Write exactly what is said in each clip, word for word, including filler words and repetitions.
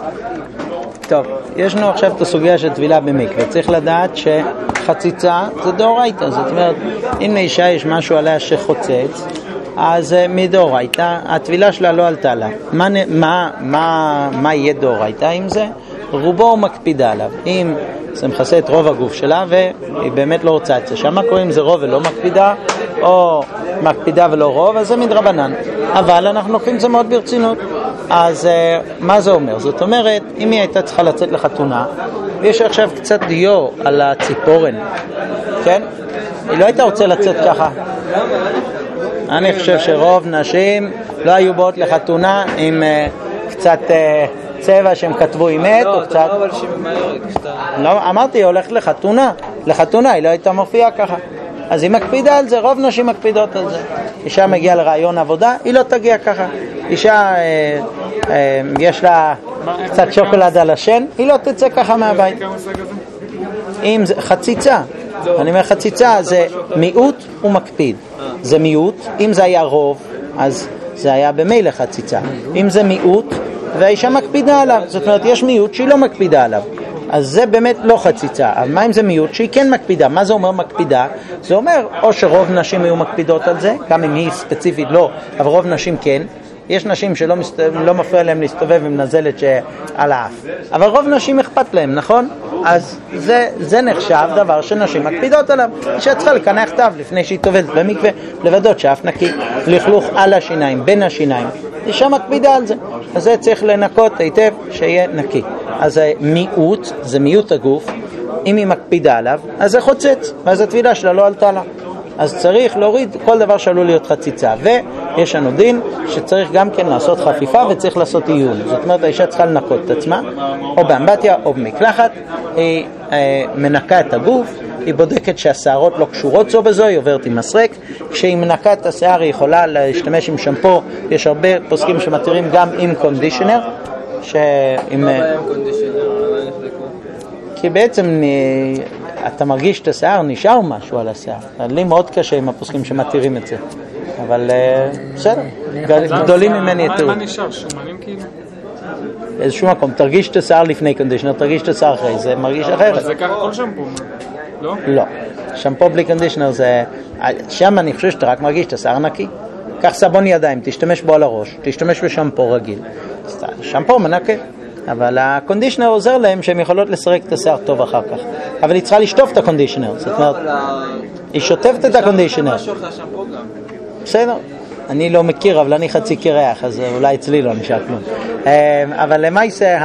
טוב, יש לנו עכשיו את הסוגיה של טבילה במקווה. צריך לדעת שחציצה זה דאורייתא. זאת אומרת, אם לאישה יש משהו עליה שחוצץ, אז מדאורייתא, הטבילה שלה לא עלתה לה. מה, מה, מה, מה יהיה דאורייתא עם זה? רובו מקפידה עליו. אם זה מכסה את רוב הגוף שלה והיא באמת לא רוצה את זה. שמה קוראים זה רוב ולא מקפידה, או מקפידה ולא רוב, אז זה מדרבנן. אבל אנחנו לוקחים את זה מאוד ברצינות. אז מה זה אומר? זאת אומרת, אם היא הייתה צריכה לצאת לחתונה, ויש עכשיו קצת דיו על הציפורן, כן? היא לא הייתה רוצה לצאת ככה. אני חושב שרוב נשים לא היו באות לחתונה עם קצת צבע שהם כתבו עם מת או קצת... לא, אבל שממהרת. לא, אמרתי, היא הולכת לחתונה. לחתונה היא לא הייתה מופיעה ככה. אז היא מקפידה על זה, רוב נשים מקפידות על זה. אישה מגיעה לרעיון עבודה, היא לא תגיע ככה. אישה, אה, אה, יש לה קצת שוקולד על השן, היא לא תצא ככה מהבית. אם זה חציצה, אני אומר חציצה, זה מיעוט ומקפיד. זה מיעוט, אם זה היה רוב, אז זה היה במילא חציצה. אם זה מיעוט, והאישה מקפידה עליו, זאת אומרת, יש מיעוט שהיא לא מקפידה עליו. אז זה באמת לא חציצה. אבל מה אם זה מיעוט שהיא כן מקפידה? מה זה אומר מקפידה? זה אומר או שרוב נשים היו מקפידות על זה, גם אם היא ספציפית לא, אבל רוב נשים כן. יש נשים שלא מסת... לא מפריע להם להסתובב עם נזלת שעל האף. אבל רוב נשים אכפת להם, נכון? אז זה, זה נחשב דבר שנשים מקפידות עליו. אישה צריכה לקנח תו לפני שהיא טובלת במקווה, לוודות שאף נקי, לכלוך על השיניים, בין השיניים. אישה מקפידה על זה. אז זה צריך לנקות היטב שיהיה נקי. אז מיעוט, זה מיעוט הגוף. אם היא מקפידה עליו, אז זה חוצץ, ואז הטבילה שלה לא עלתה לה. אז צריך להוריד כל דבר שעלול להיות חציצה. ויש לנו דין שצריך גם כן לעשות חפיפה וצריך לעשות עיון. זאת אומרת, האישה צריכה לנקות את עצמה, או באמבטיה או במקלחת. היא אה, מנקה את הגוף, היא בודקת שהשערות לא קשורות זו בזו, היא עוברת עם מסרק. כשהיא מנקה את השיער היא יכולה להשתמש עם שמפו. יש הרבה פוסקים שמתירים גם עם קונדישנר. שעם... כי בעצם אתה מרגיש את השיער, נשאר משהו על השיער. לי מאוד קשה עם הפוסקים שמתירים את זה. אבל בסדר, גדולים ממני יתרו. מה נשאר? שומנים כאילו? איזשהו מקום, תרגיש את השיער לפני קונדישנר, תרגיש את השיער אחרי, זה מרגיש אחרת. זה ככה כל שמפו, לא? לא, שמפו בלי קונדישנר זה... שם אני חושב שאתה רק מרגיש את השיער נקי. קח סבון ידיים, תשתמש בו על הראש, תשתמש בשמפו רגיל. שמפו מנקה. אבל הקונדישנר עוזר להם שהם יכולות לסרק את השיער טוב אחר כך. אבל היא צריכה לשטוף את הקונדישנר. זאת אומרת, היא שוטפת את הקונדישנר. בסדר. אני לא מכיר, אבל אני חצי קרח, אז אולי אצלי לא נשאר כלום. אבל למעשה,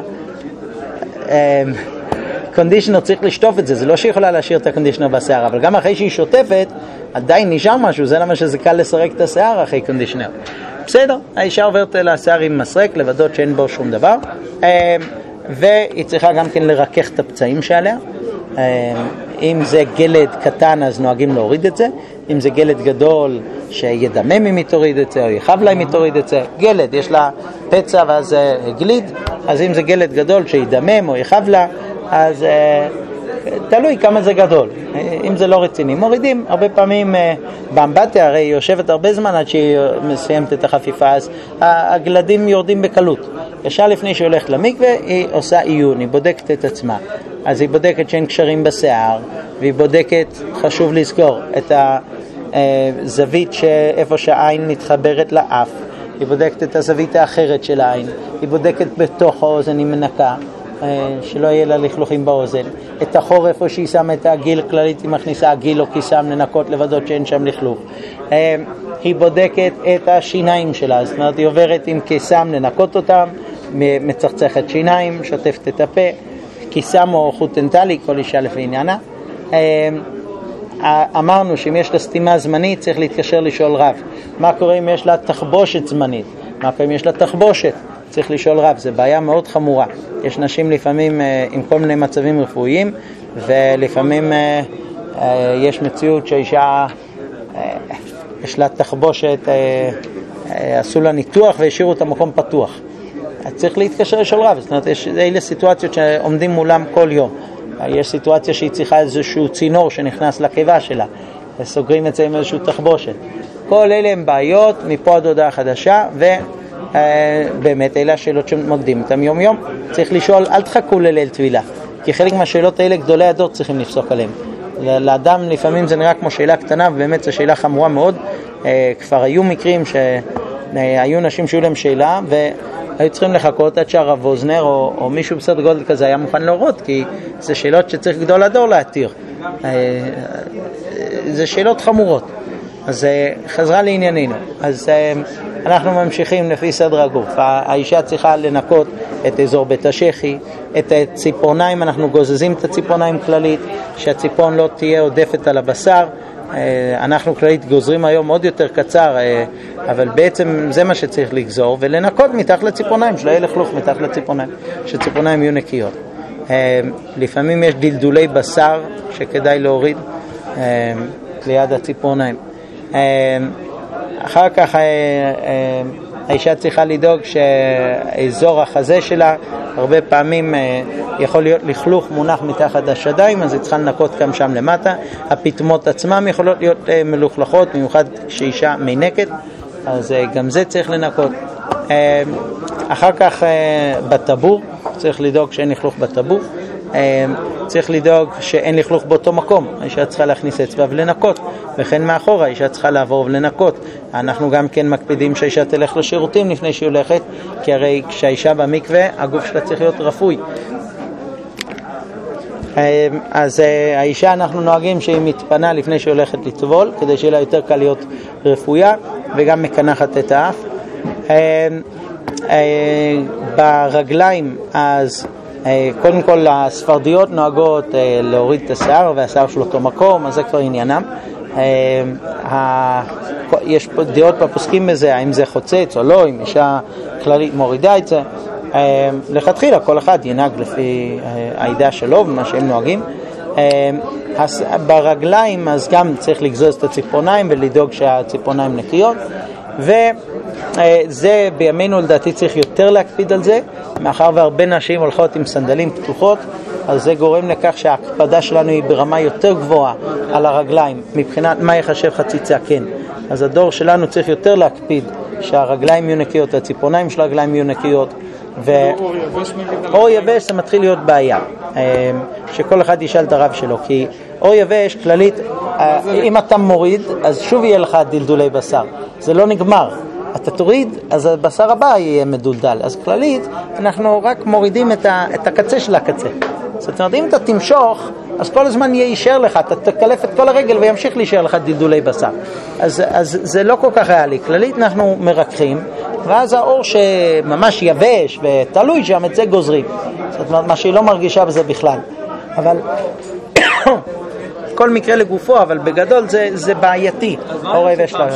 הקונדישנר צריך לשטוף את זה. זה לא שהיא יכולה להשאיר את הקונדישנר בשיער, אבל גם אחרי שהיא שוטפת, עדיין נשאר משהו. זה למה שזה קל לסרק את השיער אחרי קונדישנר. בסדר, האישה עוברת לשיער עם מסרק, לוודות שאין בו שום דבר, והיא צריכה גם כן לרכך את הפצעים שעליה. אם זה גלד קטן אז נוהגים להוריד את זה, אם זה גלד גדול שידמם אם היא תוריד את זה או יחב לה אם היא תוריד את זה. גלד, יש לה פצע ואז גליד, אז אם זה גלד גדול שידמם או יחב לה, אז תלוי כמה זה גדול. אם זה לא רציני, מורידים. הרבה פעמים באמבטיה, הרי היא יושבת הרבה זמן עד שהיא מסיימת את החפיפה, אז הגלדים יורדים בקלות. ישר לפני שהיא הולכת למקווה, היא עושה עיון, היא בודקת את עצמה. אז היא בודקת שאין קשרים בשיער, והיא בודקת, חשוב לזכור, את הזווית שאיפה שהעין מתחברת לאף. היא בודקת את הזווית האחרת של העין. היא בודקת בתוך האוזן, היא מנקה. שלא יהיה לה לכלוכים באוזן. את החור איפה שהיא שמה את הגיל כללית, היא מכניסה הגיל או כיסם לנקות לוודות שאין שם לכלוך. היא בודקת את השיניים שלה, זאת אומרת היא עוברת עם כיסם לנקות אותם, מצחצחת שיניים, שוטפת את הפה, כיסם או חוט דנטלי, כל אישה לפי עניינה. אמרנו שאם יש לה סתימה זמנית צריך להתקשר לשאול רב. מה קורה אם יש לה תחבושת זמנית? מה קורה אם יש לה תחבושת? צריך לשאול רב, זה בעיה מאוד חמורה. יש נשים לפעמים עם כל מיני מצבים רפואיים, ולפעמים יש מציאות שהאישה יש לה תחבושת, עשו לה ניתוח והשאירו את המקום פתוח. צריך להתקשר לשאול רב. זאת אומרת, יש אלה סיטואציות שעומדים מולם כל יום. יש סיטואציה שהיא צריכה איזשהו צינור שנכנס לקיבה שלה, וסוגרים את זה עם איזשהו תחבושת. כל אלה הם בעיות, מפה עד הודעה חדשה, ו... באמת אלה השאלות שמוקדים אותם יום יום. צריך לשאול, אל תחכו לליל טבילה, כי חלק מהשאלות האלה גדולי הדור צריכים לפסוק עליהם. לאדם לפעמים זה נראה כמו שאלה קטנה, ובאמת זו שאלה חמורה מאוד. כבר היו מקרים שהיו נשים שהיו להם שאלה והיו צריכים לחכות עד שהרב ווזנר או, או מישהו בסדר גודל כזה היה מוכן להורות, כי זה שאלות שצריך גדול הדור להתיר. זה שאלות חמורות. אז חזרה לענייננו. אז אנחנו ממשיכים לפי סדר הגוף. האישה צריכה לנקות את אזור בית השחי, את הציפורניים, אנחנו גוזזים את הציפורניים כללית, שהציפורן לא תהיה עודפת על הבשר. אנחנו כללית גוזרים היום עוד יותר קצר, אבל בעצם זה מה שצריך לגזור, ולנקות מתחת לציפורניים, שלא יהיה לכלוך מתחת לציפורניים, שציפורניים יהיו נקיות. לפעמים יש דלדולי בשר שכדאי להוריד ליד הציפורניים. אחר כך האישה צריכה לדאוג שאזור החזה שלה הרבה פעמים יכול להיות לכלוך מונח מתחת השדיים, אז היא צריכה לנקות גם שם למטה. הפטמות עצמם יכולות להיות מלוכלכות, במיוחד כשאישה מינקת, אז גם זה צריך לנקות. אחר כך בטבור צריך לדאוג שאין לכלוך בטבור. צריך לדאוג שאין לכלוך באותו מקום, האישה צריכה להכניס אצבע ולנקות, וכן מאחורה האישה צריכה לעבור ולנקות. אנחנו גם כן מקפידים שהאישה תלך לשירותים לפני שהיא הולכת, כי הרי כשהאישה במקווה הגוף שלה צריך להיות רפוי. אז האישה אנחנו נוהגים שהיא מתפנה לפני שהיא הולכת לטבול, כדי שיהיה לה יותר קל להיות רפויה, וגם מקנחת את האף. ברגליים אז קודם כל הספרדיות נוהגות להוריד את השיער, והשיער של אותו מקום, אז זה כבר עניינם. יש דעות בפוסקים בזה, האם זה חוצץ או לא, אם אישה כללית מורידה את זה. לכתחילה כל אחד ינהג לפי העידה שלו ומה שהם נוהגים. ברגליים אז גם צריך לגזוז את הציפורניים ולדאוג שהציפורניים נקיות, וזה בימינו לדעתי צריך יותר להקפיד על זה, מאחר והרבה נשים הולכות עם סנדלים פתוחות, אז זה גורם לכך שההקפדה שלנו היא ברמה יותר גבוהה על הרגליים, מבחינת מה יחשב חציצה, כן. אז הדור שלנו צריך יותר להקפיד שהרגליים יהיו נקיות, הציפורניים של הרגליים יהיו נקיות, ואור יבש זה מתחיל להיות בעיה, שכל אחד ישאל את הרב שלו, כי אור יבש כללית, אם אתה מוריד אז שוב יהיה לך דלדולי בשר, זה לא נגמר, אתה תוריד אז הבשר הבא יהיה מדולדל, אז כללית אנחנו רק מורידים את, ה, את הקצה של הקצה. זאת אומרת, אם אתה תמשוך אז כל הזמן יהיה יישאר לך, אתה תקלף את כל הרגל וימשיך להישאר לך דלדולי בשר, אז, אז זה לא כל כך ריאלי. כללית אנחנו מרככים, ואז האור שממש יבש ותלוי שם, את זה גוזרים. זאת אומרת, מה שהיא לא מרגישה בזה בכלל. אבל כל מקרה לגופו, אבל בגדול זה, זה בעייתי. אור יבש לה.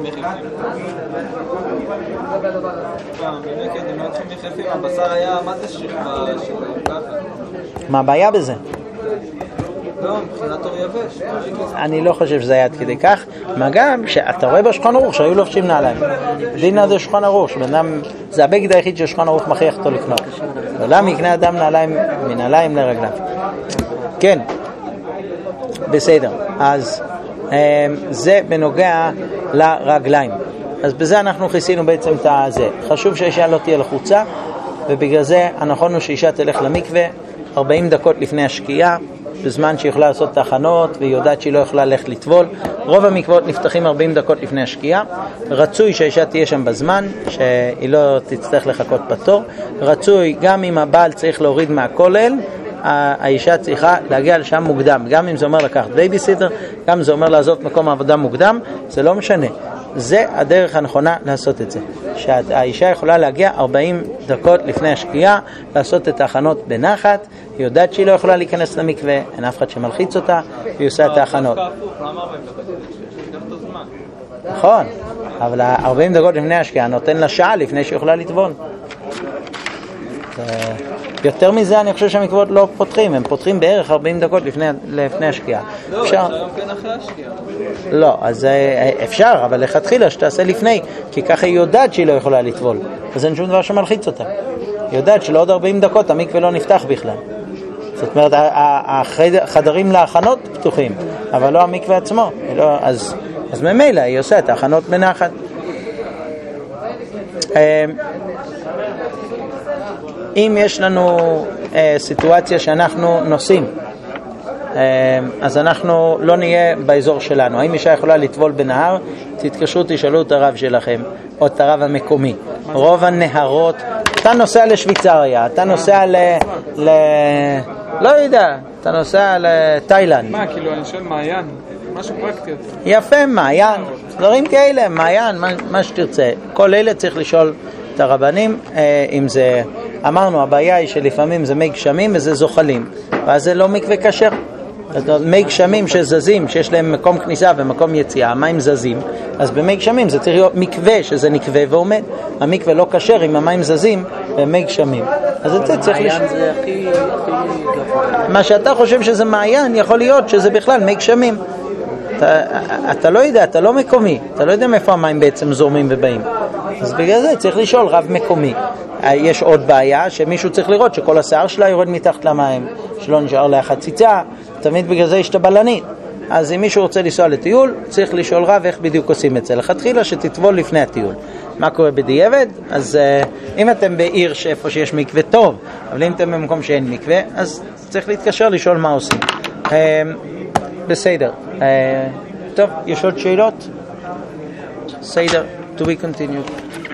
מה הבעיה בזה? לא, מבחינת אור יבש. אני לא חושב שזה היה עד כדי כך. מה גם שאתה רואה בשולחן ערוך שהיו לובשים נעליים. דינה זה שולחן ערוך, שבנם, זה הבגד היחיד ששולחן ערוך מכריח אותו לקנות. ולמה יקנה אדם נעליים, מנעליים לרגליו? כן, בסדר. אז זה בנוגע לרגליים. אז בזה אנחנו חיסינו בעצם את זה. חשוב שהאישה לא תהיה לחוצה, ובגלל זה הנכון הוא שאישה תלך למקווה ארבעים דקות לפני השקיעה, בזמן שהיא יכולה לעשות תחנות והיא יודעת שהיא לא יכולה ללכת לטבול. רוב המקוואות נפתחים ארבעים דקות לפני השקיעה. רצוי שהאישה תהיה שם בזמן, שהיא לא תצטרך לחכות בתור. רצוי גם אם הבעל צריך להוריד מהכולל, האישה צריכה להגיע לשם מוקדם, גם אם זה אומר לקחת בייביסיטר, גם אם זה אומר לעזוב מקום העבודה מוקדם, זה לא משנה. זה הדרך הנכונה לעשות את זה, שהאישה יכולה להגיע ארבעים דקות לפני השקיעה, לעשות את ההכנות בנחת, היא יודעת שהיא לא יכולה להיכנס למקווה, אין אף אחד שמלחיץ אותה, והיא עושה את ההכנות. נכון, אבל ארבעים דקות לפני השקיעה נותן לה שעה לפני שהיא יכולה לטבול. יותר מזה אני חושב שהמקוואות לא פותחים, הם פותחים בערך ארבעים דקות לפני, לפני השקיעה. לא, אפשר היום כן אחרי השקיעה. לא, אז אפשר, אבל לכתחילה שתעשה לפני, כי ככה היא יודעת שהיא לא יכולה לטבול, אז אין שום דבר שמלחיץ אותה. היא יודעת שלא עוד ארבעים דקות המקווה לא נפתח בכלל. זאת אומרת, החדרים להכנות פתוחים, אבל לא המקווה עצמו. לא, אז, אז ממילא היא עושה את ההכנות בנחת. אם יש לנו סיטואציה שאנחנו נוסעים, אז אנחנו לא נהיה באזור שלנו. האם אישה יכולה לטבול בנהר? תתקשרו, תשאלו את הרב שלכם או את הרב המקומי. רוב הנהרות, אתה נוסע לשוויצריה, אתה נוסע ל... ל... לא יודע, אתה נוסע לתאילנד. מה, כאילו אני שואל מעיין, משהו פרקטי יותר. יפה, מעיין, דברים כאלה, מעיין, מה, מה שתרצה. כל אלה צריך לשאול את הרבנים, אם זה, אמרנו, הבעיה היא שלפעמים זה מי גשמים וזה זוחלים, ואז זה לא מקווה כשר. מי גשמים שזזים, שיש להם מקום כניסה ומקום יציאה, המים זזים, אז במי גשמים זה צריך להיות מקווה שזה נקווה ועומד. המקווה לא כשר אם המים זזים במי גשמים. אז זה צריך לש... מעיין זה הכי, הכי גבוה. מה שאתה חושב שזה מעיין, יכול להיות שזה בכלל מי גשמים. אתה, אתה לא יודע, אתה לא מקומי, אתה לא יודע מאיפה המים בעצם זורמים ובאים. אז בגלל זה צריך לשאול רב מקומי. יש עוד בעיה שמישהו צריך לראות שכל השיער שלה יורד מתחת למים, שלא נשאר לה חציצה, תמיד בגלל זה יש את הבלנית. אז אם מישהו רוצה לנסוע לטיול, צריך לשאול רב איך בדיוק עושים את זה. לכתחילה שתטבול לפני הטיול. מה קורה בדיעבד? אז uh, אם אתם בעיר שאיפה שיש מקווה טוב, אבל אם אתם במקום שאין מקווה, אז צריך להתקשר לשאול מה עושים. Uh, בסדר. Uh, טוב, יש עוד שאלות? בסדר. To be continued.